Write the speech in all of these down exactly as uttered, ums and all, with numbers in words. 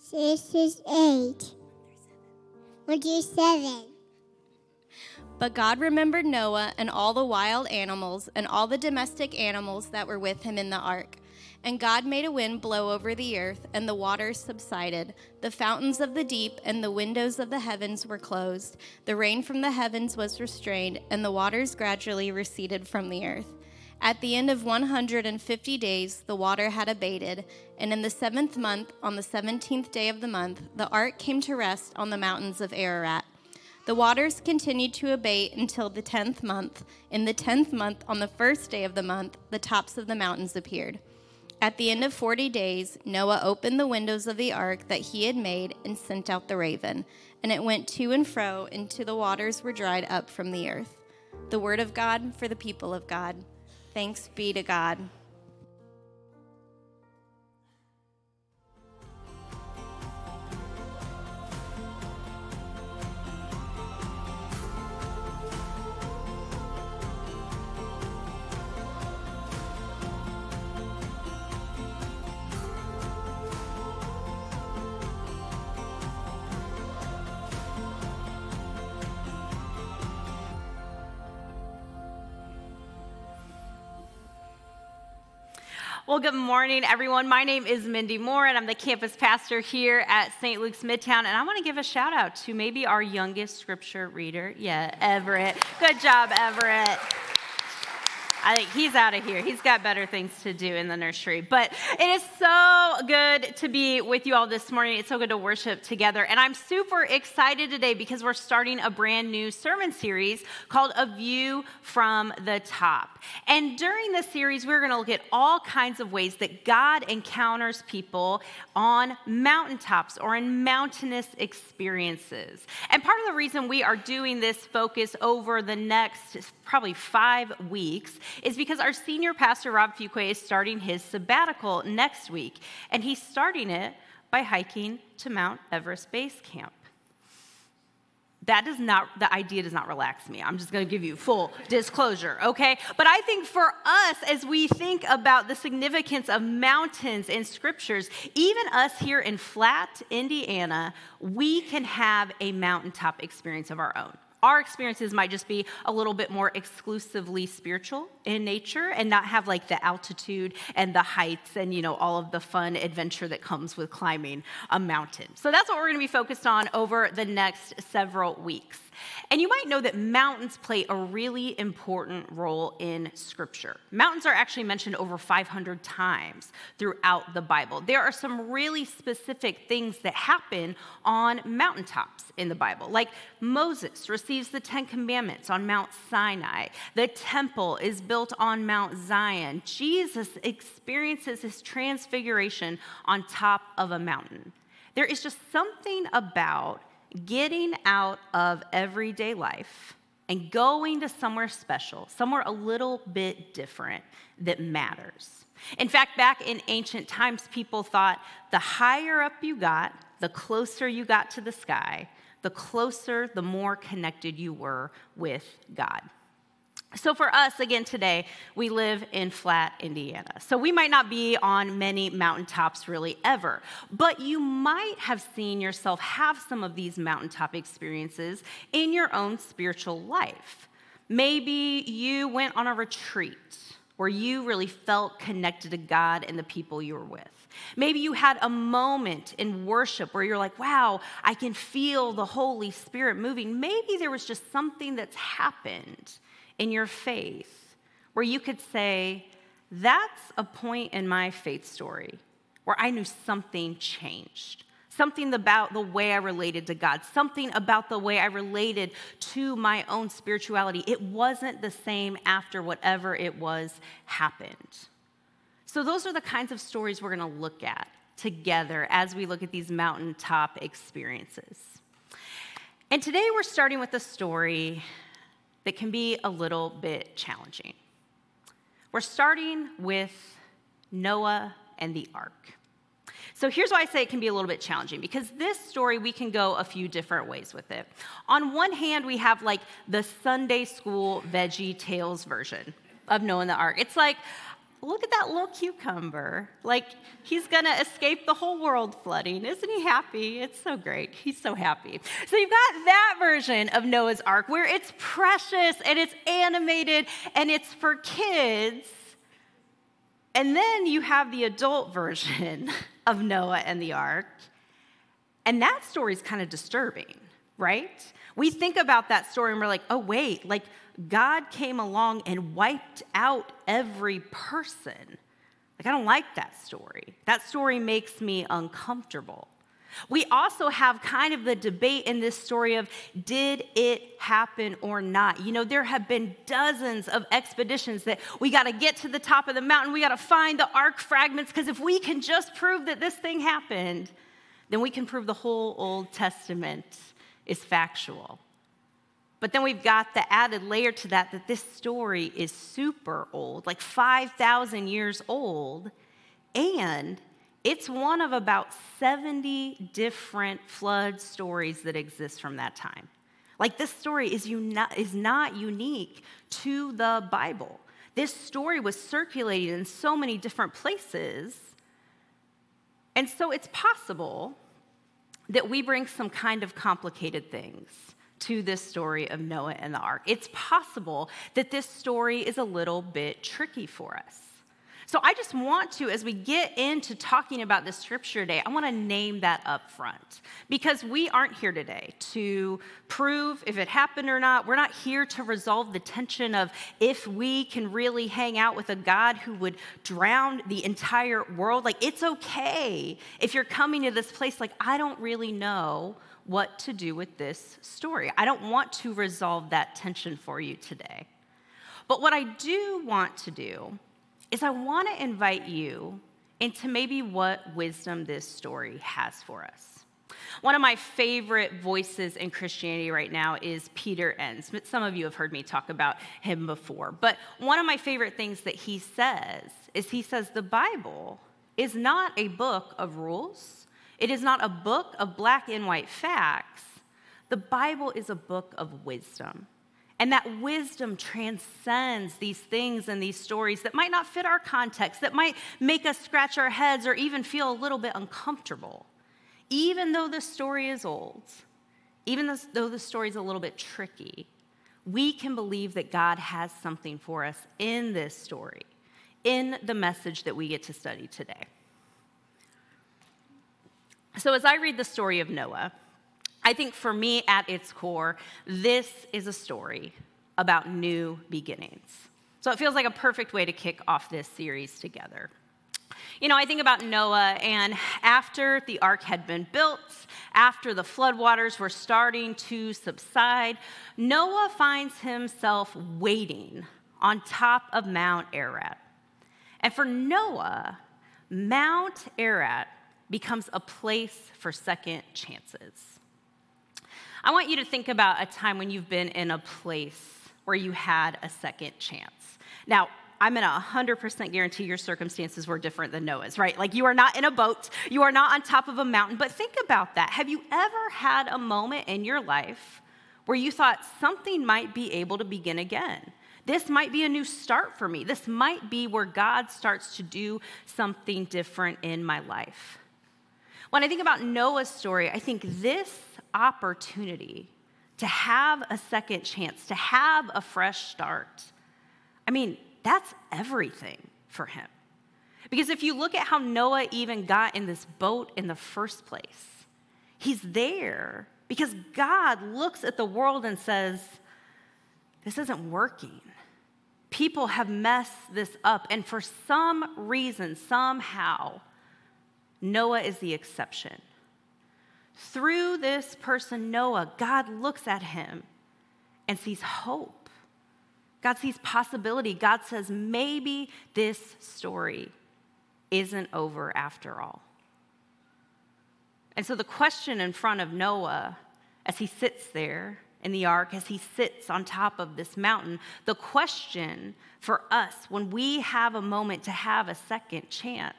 This is eight. We'll do seven. But God remembered Noah and all the wild animals and all the domestic animals that were with him in the ark. And God made a wind blow over the earth, and the waters subsided. The fountains of the deep and the windows of the heavens were closed. The rain from the heavens was restrained, and the waters gradually receded from the earth. At the end of one hundred fifty days, the water had abated, and in the seventh month, on the seventeenth day of the month, the ark came to rest on the mountains of Ararat. The waters continued to abate until the tenth month. In the tenth month, on the first day of the month, the tops of the mountains appeared. At the end of forty days, Noah opened the windows of the ark that he had made and sent out the raven, and it went to and fro until the waters were dried up from the earth. The word of God for the people of God. Thanks be to God. Well, good morning, everyone. My name is Mindy Moore, and I'm the campus pastor here at Saint Luke's Midtown. And I want to give a shout out to maybe our youngest scripture reader. Yeah, Everett. Good job, Everett. I think he's out of here. He's got better things to do in the nursery. But it is so good to be with you all this morning. It's so good to worship together. And I'm super excited today because we're starting a brand new sermon series called A View from the Top. And during this series, we're going to look at all kinds of ways that God encounters people on mountaintops or in mountainous experiences. And part of the reason we are doing this focus over the next probably five weeks is because our senior pastor, Rob Fuqua, is starting his sabbatical next week. And he's starting it by hiking to Mount Everest Base Camp. That does not, the idea does not relax me. I'm just going to give you full disclosure, okay? But I think for us, as we think about the significance of mountains in scriptures, even us here in Flat, Indiana, we can have a mountaintop experience of our own. Our experiences might just be a little bit more exclusively spiritual in nature and not have like the altitude and the heights and, you know, all of the fun adventure that comes with climbing a mountain. So that's what we're going to be focused on over the next several weeks. And you might know that mountains play a really important role in Scripture. Mountains are actually mentioned over five hundred times throughout the Bible. There are some really specific things that happen on mountaintops in the Bible, like Moses receives the Ten Commandments on Mount Sinai. The temple is built on Mount Zion. Jesus experiences his transfiguration on top of a mountain. There is just something about getting out of everyday life and going to somewhere special, somewhere a little bit different that matters. In fact, back in ancient times, people thought the higher up you got, the closer you got to the sky, the closer, the more connected you were with God. So for us, again, today, we live in Flat, Indiana. So we might not be on many mountaintops really ever, but you might have seen yourself have some of these mountaintop experiences in your own spiritual life. Maybe you went on a retreat where you really felt connected to God and the people you were with. Maybe you had a moment in worship where you're like, wow, I can feel the Holy Spirit moving. Maybe there was just something that's happened in your faith where you could say, that's a point in my faith story where I knew something changed. Something about the way I related to God, something about the way I related to my own spirituality. It wasn't the same after whatever it was happened. So those are the kinds of stories we're going to look at together as we look at these mountaintop experiences. And today we're starting with a story that can be a little bit challenging. We're starting with Noah and the ark. So here's why I say it can be a little bit challenging, because this story, we can go a few different ways with it. On one hand, we have like the Sunday school Veggie Tales version of Noah and the ark. It's like, look at that little cucumber. Like, he's going to escape the whole world flooding. Isn't he happy? It's so great. He's so happy. So you've got that version of Noah's Ark where it's precious and it's animated and it's for kids. And then you have the adult version of Noah and the Ark. And that story's kind of disturbing, right? We think about that story and we're like, oh, wait, like, God came along and wiped out every person. Like, I don't like that story. That story makes me uncomfortable. We also have kind of the debate in this story of, did it happen or not? You know, there have been dozens of expeditions that we got to get to the top of the mountain. We got to find the ark fragments, because if we can just prove that this thing happened, then we can prove the whole Old Testament is factual. But then we've got the added layer to that, that this story is super old, like five thousand years old, and it's one of about seventy different flood stories that exist from that time. Like, this story is, uni- is not unique to the Bible. This story was circulated in so many different places, and so it's possible that we bring some kind of complicated things to this story of Noah and the ark. It's possible that this story is a little bit tricky for us. So I just want to, as we get into talking about this scripture today, I want to name that up front, because we aren't here today to prove if it happened or not. We're not here to resolve the tension of if we can really hang out with a God who would drown the entire world. Like, it's okay if you're coming to this place like, I don't really know what to do with this story. I don't want to resolve that tension for you today. But what I do want to do is I want to invite you into maybe what wisdom this story has for us. One of my favorite voices in Christianity right now is Peter Enns. Some of you have heard me talk about him before. But one of my favorite things that he says is he says the Bible is not a book of rules. It is not a book of black and white facts. The Bible is a book of wisdom. And that wisdom transcends these things and these stories that might not fit our context, that might make us scratch our heads or even feel a little bit uncomfortable. Even though the story is old, even though the story is a little bit tricky, we can believe that God has something for us in this story, in the message that we get to study today. So as I read the story of Noah, I think for me at its core, this is a story about new beginnings. So it feels like a perfect way to kick off this series together. You know, I think about Noah, and after the ark had been built, after the floodwaters were starting to subside, Noah finds himself waiting on top of Mount Ararat. And for Noah, Mount Ararat becomes a place for second chances. I want you to think about a time when you've been in a place where you had a second chance. Now, I'm going to one hundred percent guarantee your circumstances were different than Noah's, right? Like, you are not in a boat, you are not on top of a mountain, but think about that. Have you ever had a moment in your life where you thought something might be able to begin again? This might be a new start for me. This might be where God starts to do something different in my life. When I think about Noah's story, I think this opportunity to have a second chance, to have a fresh start, I mean, that's everything for him. Because if you look at how Noah even got in this boat in the first place, he's there because God looks at the world and says, this isn't working. People have messed this up, and for some reason, somehow, Noah is the exception. Through this person, Noah, God looks at him and sees hope. God sees possibility. God says, maybe this story isn't over after all. And so the question in front of Noah, as he sits there in the ark, as he sits on top of this mountain, the question for us when we have a moment to have a second chance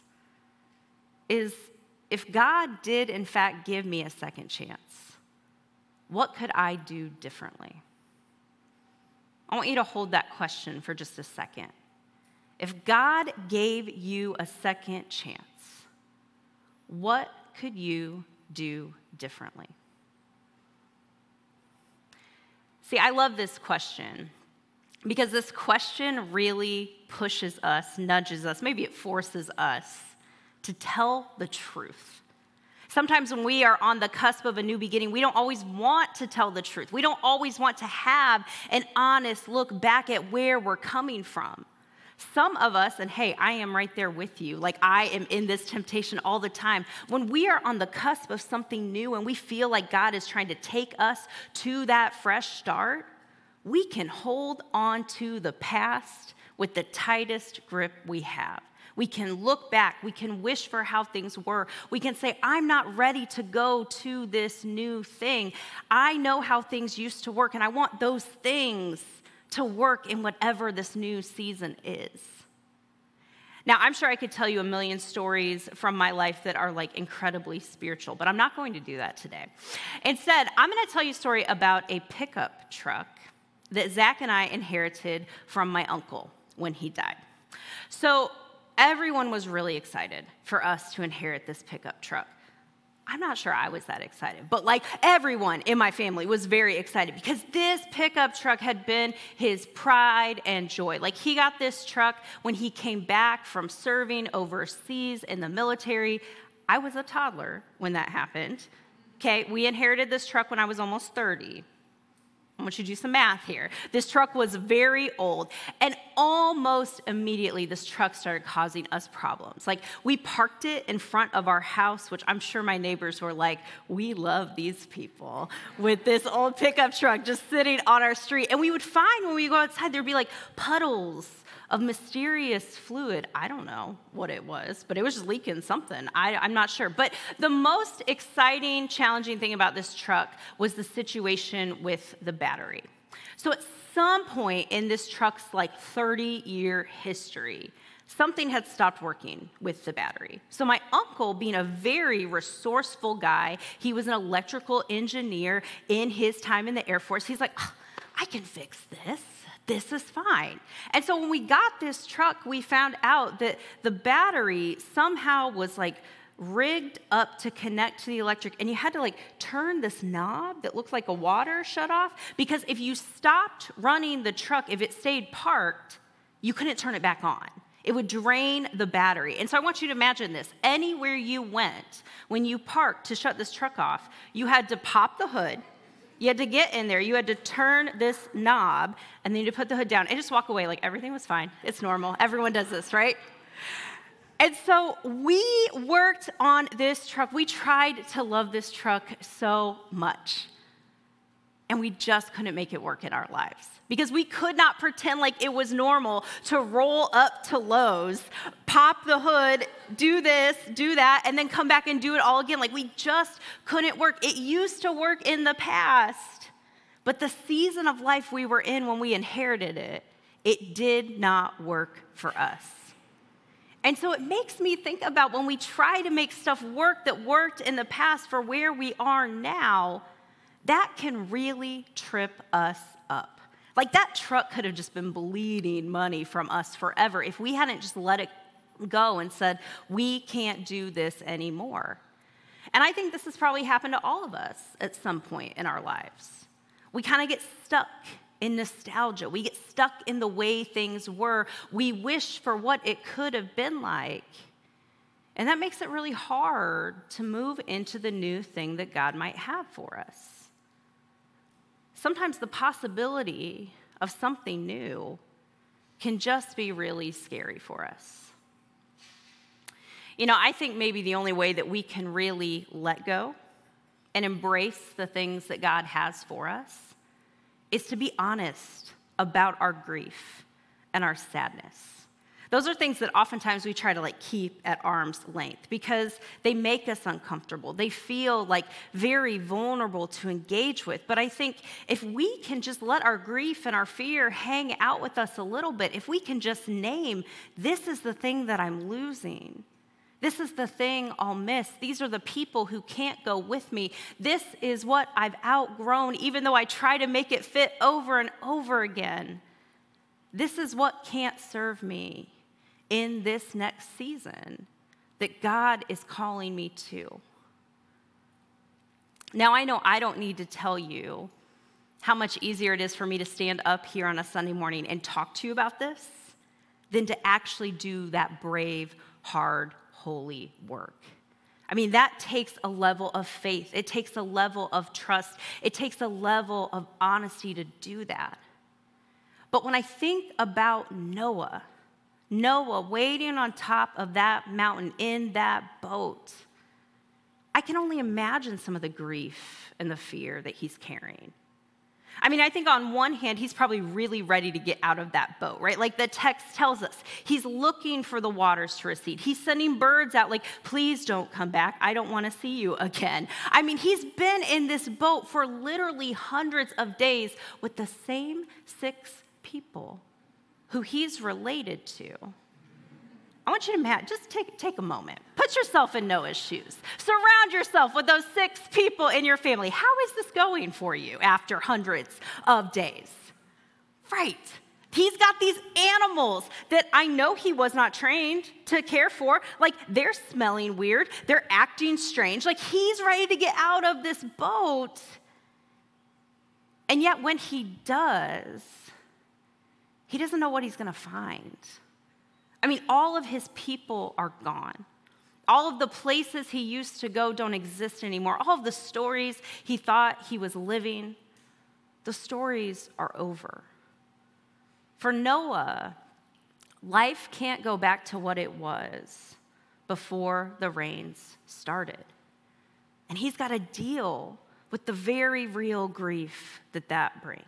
is, if God did in fact give me a second chance, what could I do differently? I want you to hold that question for just a second. If God gave you a second chance, what could you do differently? See, I love this question because this question really pushes us, nudges us, maybe it forces us to tell the truth. Sometimes when we are on the cusp of a new beginning, we don't always want to tell the truth. We don't always want to have an honest look back at where we're coming from. Some of us, and hey, I am right there with you, like I am in this temptation all the time. When we are on the cusp of something new and we feel like God is trying to take us to that fresh start, we can hold on to the past with the tightest grip we have. We can look back. We can wish for how things were. We can say, I'm not ready to go to this new thing. I know how things used to work, and I want those things to work in whatever this new season is. Now, I'm sure I could tell you a million stories from my life that are like incredibly spiritual, but I'm not going to do that today. Instead, I'm going to tell you a story about a pickup truck that Zach and I inherited from my uncle when he died. So everyone was really excited for us to inherit this pickup truck. I'm not sure I was that excited, but like everyone in my family was very excited because this pickup truck had been his pride and joy. Like he got this truck when he came back from serving overseas in the military. I was a toddler when that happened. Okay, we inherited this truck when I was almost thirty. I want you to do some math here. This truck was very old, and almost immediately this truck started causing us problems. Like, we parked it in front of our house, which I'm sure my neighbors were like, we love these people with this old pickup truck just sitting on our street. And we would find when we go outside, there'd be like puddles of mysterious fluid. I don't know what it was, but it was just leaking something. I, I'm not sure. But the most exciting, challenging thing about this truck was the situation with the battery. So at some point in this truck's like thirty-year history, something had stopped working with the battery. So my uncle, being a very resourceful guy, he was an electrical engineer in his time in the Air Force. He's like, oh, I can fix this. This is fine. And so when we got this truck, we found out that the battery somehow was like rigged up to connect to the electric, and you had to like turn this knob that looked like a water shut off, because if you stopped running the truck, if it stayed parked, you couldn't turn it back on. It would drain the battery. And so I want you to imagine this. Anywhere you went, when you parked to shut this truck off, you had to pop the hood. You had to get in there. You had to turn this knob, and then you put the hood down and just walk away like everything was fine. It's normal. Everyone does this, right? And so we worked on this truck. We tried to love this truck so much, and we just couldn't make it work in our lives because we could not pretend like it was normal to roll up to Lowe's, pop the hood, do this, do that, and then come back and do it all again. Like, we just couldn't work. It used to work in the past, but the season of life we were in when we inherited it, it did not work for us. And so it makes me think about when we try to make stuff work that worked in the past for where we are now, that can really trip us up. Like, that truck could have just been bleeding money from us forever if we hadn't just let it go and said, we can't do this anymore. And I think this has probably happened to all of us at some point in our lives. We kind of get stuck in nostalgia. We get stuck in the way things were. We wish for what it could have been like. And that makes it really hard to move into the new thing that God might have for us. Sometimes the possibility of something new can just be really scary for us. You know, I think maybe the only way that we can really let go and embrace the things that God has for us is to be honest about our grief and our sadness. Those are things that oftentimes we try to like keep at arm's length because they make us uncomfortable. They feel like very vulnerable to engage with. But I think if we can just let our grief and our fear hang out with us a little bit, if we can just name, this is the thing that I'm losing. This is the thing I'll miss. These are the people who can't go with me. This is what I've outgrown, even though I try to make it fit over and over again. This is what can't serve me in this next season that God is calling me to? Now, I know I don't need to tell you how much easier it is for me to stand up here on a Sunday morning and talk to you about this than to actually do that brave, hard, holy work. I mean, that takes a level of faith. It takes a level of trust. It takes a level of honesty to do that. But when I think about Noah, Noah waiting on top of that mountain in that boat, I can only imagine some of the grief and the fear that he's carrying. I mean, I think on one hand, he's probably really ready to get out of that boat, right? Like the text tells us, he's looking for the waters to recede. He's sending birds out like, please don't come back. I don't want to see you again. I mean, he's been in this boat for literally hundreds of days with the same six people who he's related to. I want you to imagine, just take, take a moment. Put yourself in Noah's shoes. Surround yourself with those six people in your family. How is this going for you after hundreds of days? Right. He's got these animals that I know he was not trained to care for. Like, they're smelling weird. They're acting strange. Like, he's ready to get out of this boat. And yet, when he does, he doesn't know what he's going to find. I mean, all of his people are gone. All of the places he used to go don't exist anymore. All of the stories he thought he was living, the stories are over. For Noah, life can't go back to what it was before the rains started. And he's got to deal with the very real grief that that brings.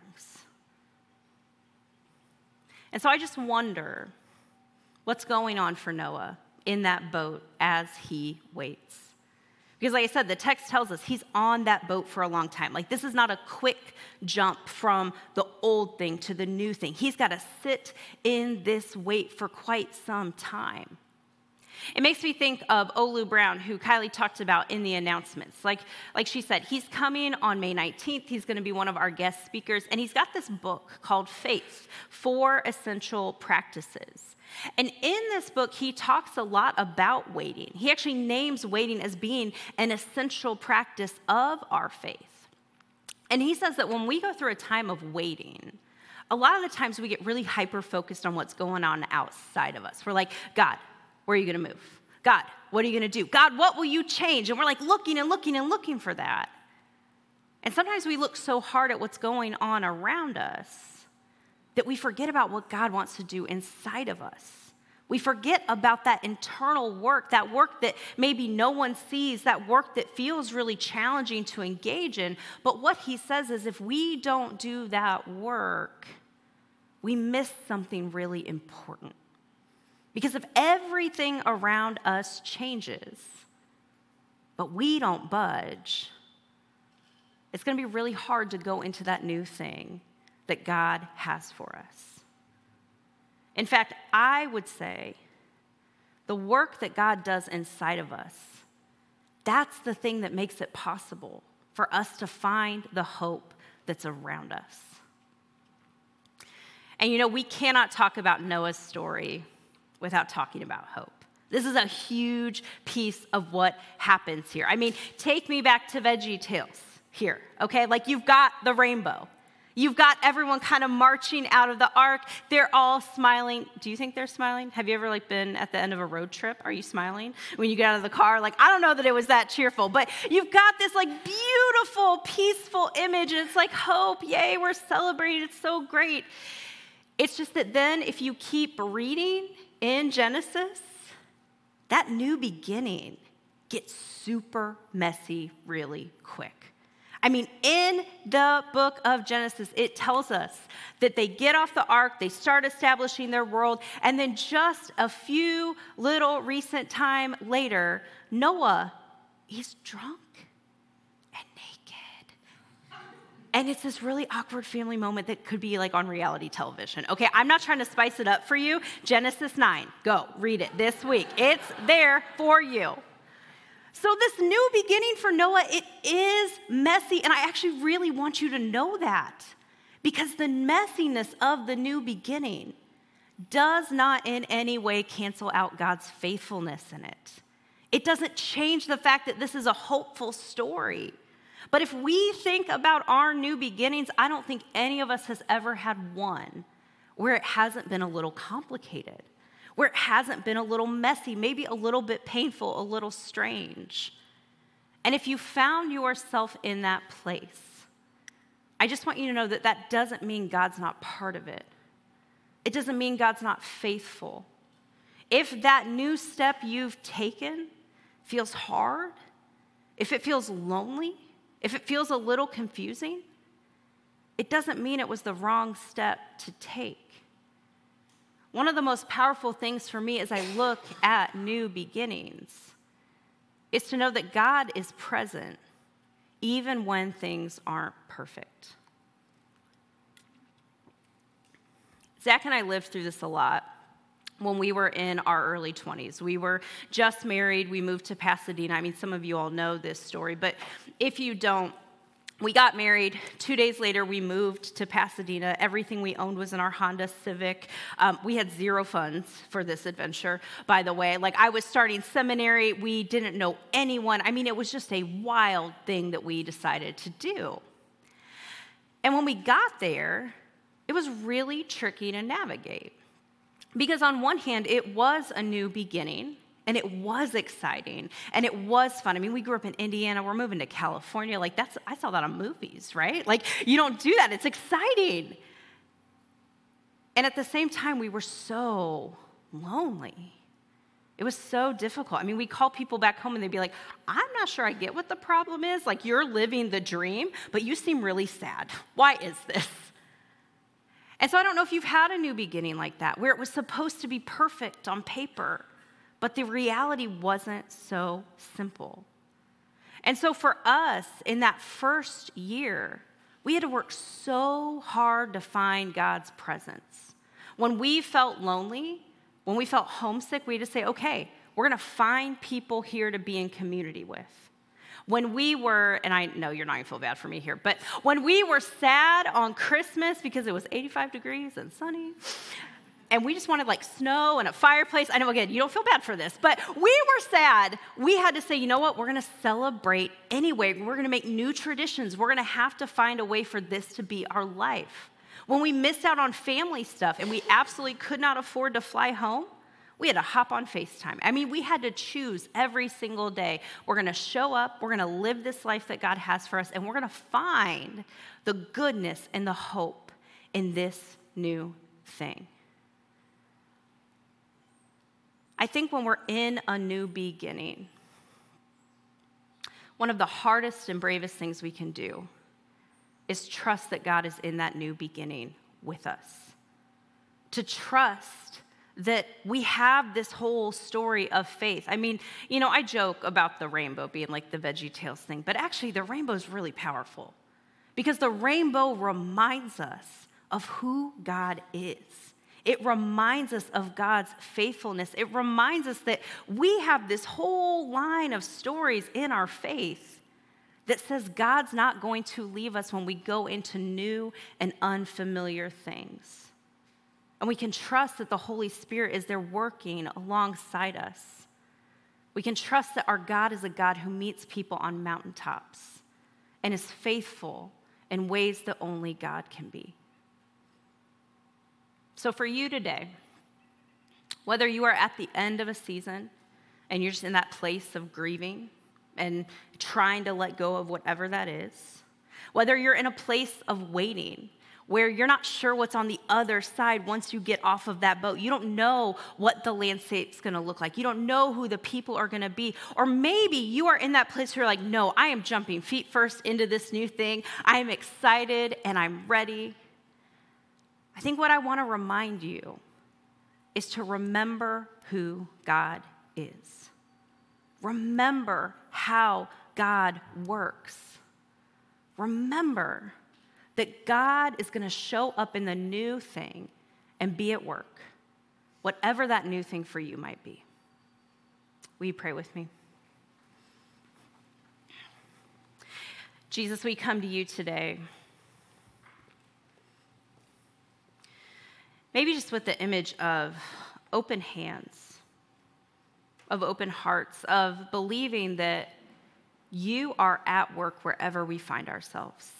And so I just wonder, what's going on for Noah in that boat as he waits? Because like I said, the text tells us he's on that boat for a long time. Like, this is not a quick jump from the old thing to the new thing. He's got to sit in this wait for quite some time. It makes me think of Olu Brown, who Kylie talked about in the announcements. Like, like she said, he's coming on May nineteenth. He's going to be one of our guest speakers. And he's got this book called Faith, Four Essential Practices. And in this book, he talks a lot about waiting. He actually names waiting as being an essential practice of our faith. And he says that when we go through a time of waiting, a lot of the times we get really hyper-focused on what's going on outside of us. We're like, God, where are you going to move? God, what are you going to do? God, what will you change? And we're like looking and looking and looking for that. And sometimes we look so hard at what's going on around us that we forget about what God wants to do inside of us. We forget about that internal work, that work that maybe no one sees, that work that feels really challenging to engage in. But what he says is if we don't do that work, we miss something really important. Because if everything around us changes, but we don't budge, it's going to be really hard to go into that new thing that God has for us. In fact, I would say the work that God does inside of us, that's the thing that makes it possible for us to find the hope that's around us. And you know, we cannot talk about Noah's story without talking about hope. This is a huge piece of what happens here. I mean, take me back to Veggie Tales here, okay? Like, you've got the rainbow. You've got everyone kind of marching out of the ark. They're all smiling. Do you think they're smiling? Have you ever like been at the end of a road trip? Are you smiling when you get out of the car? Like, I don't know that it was that cheerful, but you've got this like beautiful, peaceful image. And it's like hope. Yay, we're celebrating. It's so great. It's just that then if you keep reading in Genesis, that new beginning gets super messy really quick. I mean, in the book of Genesis, it tells us that they get off the ark, they start establishing their world, and then just a few little recent time later, Noah, he's drunk and naked. And it's this really awkward family moment that could be like on reality television. Okay, I'm not trying to spice it up for you. Genesis nine, go read it this week. It's there for you. So this new beginning for Noah, it is messy, and I actually really want you to know that, because the messiness of the new beginning does not in any way cancel out God's faithfulness in it. It doesn't change the fact that this is a hopeful story. But if we think about our new beginnings, I don't think any of us has ever had one where it hasn't been a little complicated, where it hasn't been a little messy, maybe a little bit painful, a little strange. And if you found yourself in that place, I just want you to know that that doesn't mean God's not part of it. It doesn't mean God's not faithful. If that new step you've taken feels hard, if it feels lonely, if it feels a little confusing, it doesn't mean it was the wrong step to take. One of the most powerful things for me as I look at new beginnings is to know that God is present even when things aren't perfect. Zach and I lived through this a lot when we were in our early twenties. We were just married. We moved to Pasadena. I mean, some of you all know this story, but if you don't, we got married. Two days later, we moved to Pasadena. Everything we owned was in our Honda Civic. Um, we had zero funds for this adventure, by the way. Like, I was starting seminary. We didn't know anyone. I mean, it was just a wild thing that we decided to do. And when we got there, it was really tricky to navigate. Because on one hand, it was a new beginning, and it was exciting, and it was fun. I mean, we grew up in Indiana. We're moving to California. Like, that's, I saw that on movies, right? Like, you don't do that. It's exciting. And at the same time, we were so lonely. It was so difficult. I mean, we call people back home, and they'd be like, I'm not sure I get what the problem is. Like, you're living the dream, but you seem really sad. Why is this? And so I don't know if you've had a new beginning like that, where it was supposed to be perfect on paper, but the reality wasn't so simple. And so for us, in that first year, we had to work so hard to find God's presence. When we felt lonely, when we felt homesick, we had to say, okay, we're going to find people here to be in community with. When we were, and I know you're not going to feel bad for me here, but when we were sad on Christmas because it was eighty-five degrees and sunny, and we just wanted like snow and a fireplace. I know, again, you don't feel bad for this, but we were sad. We had to say, you know what? We're going to celebrate anyway. We're going to make new traditions. We're going to have to find a way for this to be our life. When we missed out on family stuff and we absolutely could not afford to fly home, we had to hop on FaceTime. I mean, we had to choose every single day. We're going to show up. We're going to live this life that God has for us, and we're going to find the goodness and the hope in this new thing. I think when we're in a new beginning, one of the hardest and bravest things we can do is trust that God is in that new beginning with us. To trust that we have this whole story of faith. I mean, you know, I joke about the rainbow being like the VeggieTales thing, but actually the rainbow is really powerful because the rainbow reminds us of who God is. It reminds us of God's faithfulness. It reminds us that we have this whole line of stories in our faith that says God's not going to leave us when we go into new and unfamiliar things. And we can trust that the Holy Spirit is there working alongside us. We can trust that our God is a God who meets people on mountaintops and is faithful in ways that only God can be. So for you today, whether you are at the end of a season and you're just in that place of grieving and trying to let go of whatever that is, whether you're in a place of waiting where you're not sure what's on the other side once you get off of that boat. You don't know what the landscape's gonna look like. You don't know who the people are gonna be. Or maybe you are in that place where you're like, no, I am jumping feet first into this new thing. I am excited and I'm ready. I think what I wanna remind you is to remember who God is. Remember how God works. Remember that God is going to show up in the new thing and be at work, whatever that new thing for you might be. Will you pray with me? Jesus, we come to you today. maybe just with the image of open hands, of open hearts, of believing that you are at work wherever we find ourselves.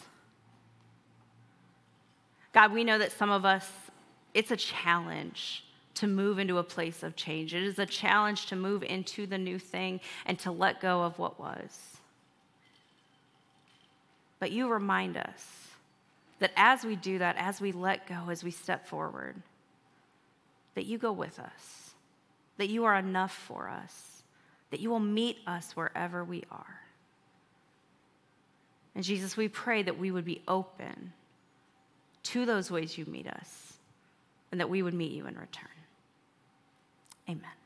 God, we know that some of us, it's a challenge to move into a place of change. It is a challenge to move into the new thing and to let go of what was. But you remind us that as we do that, as we let go, as we step forward, that you go with us, that you are enough for us, that you will meet us wherever we are. And Jesus, we pray that we would be open to those ways you meet us and that we would meet you in return. Amen.